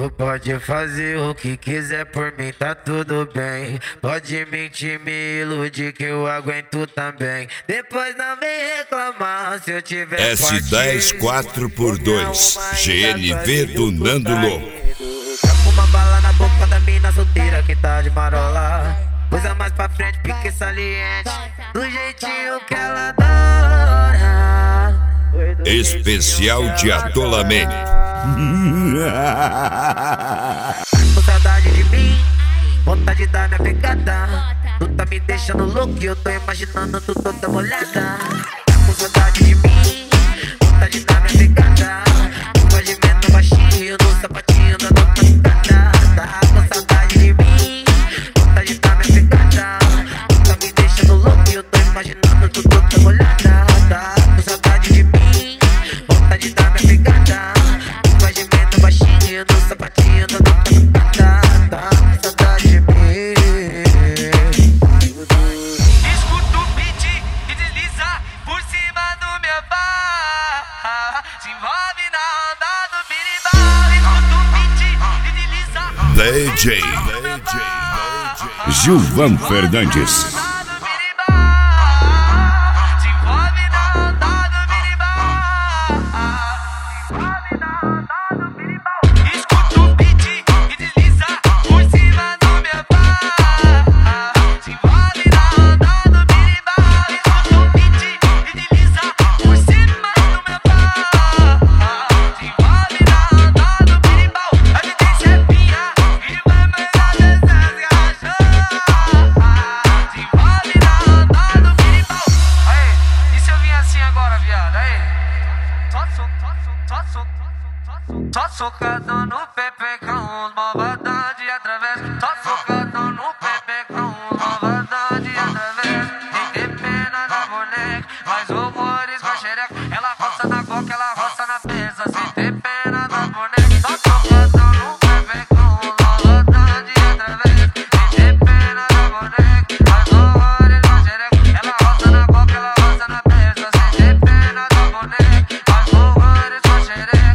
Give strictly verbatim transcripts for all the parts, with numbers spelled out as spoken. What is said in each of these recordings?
Tu pode fazer o que quiser por mim, tá tudo bem. Pode mentir, me iludir que eu aguento também. Depois não vem reclamar se eu tiver S dez quatro por dois G N V do Nando Louco. Tá com uma bala na boca da mina solteira que tá de marola. Coisa mais pra frente, pique saliente, do jeitinho que ela adora. Especial de atolamento. Com saudade de mim, vontade de dar minha pegada. Tu tá me deixando louco e eu tô imaginando tu toda molhada. Com saudade de mim, vontade de dar minha pegada. Tu vai de menor baixinho no sapatinho da tua picada. Tá com saudade de mim, vontade de dar minha pegada. Tu tá me deixando louco e eu tô imaginando tu toda molhada. Tá com saudade de mim, vontade de dar minha pegada. Tu vai de menor baixinho no sapatinho da tua picada. Tá com saudade de mim. Escuta o beat e desliza por cima do meu bar. Se envolve na onda do birimbau. Escuta o beat e desliza D J Gilvan Fernandes. Só socadão no pepe com os malvadão de através. Só socadão no pepe com os malvadão de através. Tem pena na boneca, mas horrores com a xereca. Ela roça na boca, ela roça na pesa. Se tem pena na boneca, só socadão no pepe com os malvadão de através. Tem pena na boneca, mas horrores com a xereca. Ela roça na boca, ela roça na pesa. Se tem pena na boneca, mas horrores com a xereca.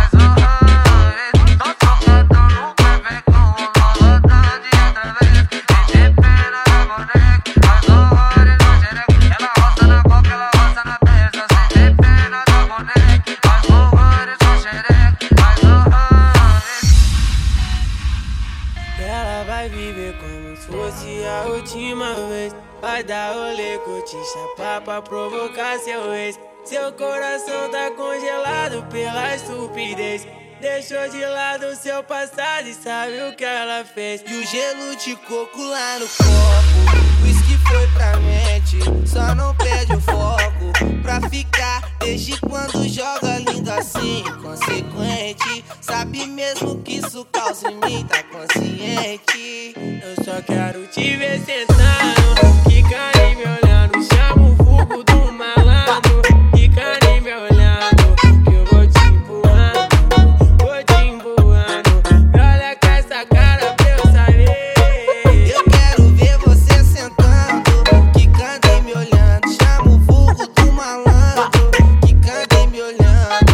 Ela vai viver como se fosse a última vez. Vai dar rolê, curtir, chapar pra provocar seu ex. Seu coração tá congelado pela estupidez. Deixou de lado seu passado e sabe o que ela fez. E o gelo de coco lá no copo, whisky foi pra mente, só não perde o foco. Pra ficar, desde quando joga lindo assim, inconsequente. Sabe mesmo que isso causa em mim, tá consciente. Eu só quero te ver sentando, quicando e me olhando. Chama o vulgo do malandro, quicando e me olhando. Que eu vou te empurrando, vou te empurrando. Me olha com essa cara pra eu saber. Eu quero ver você sentando, quicando e me olhando. Chama o vulgo do malandro, quicando e me olhando.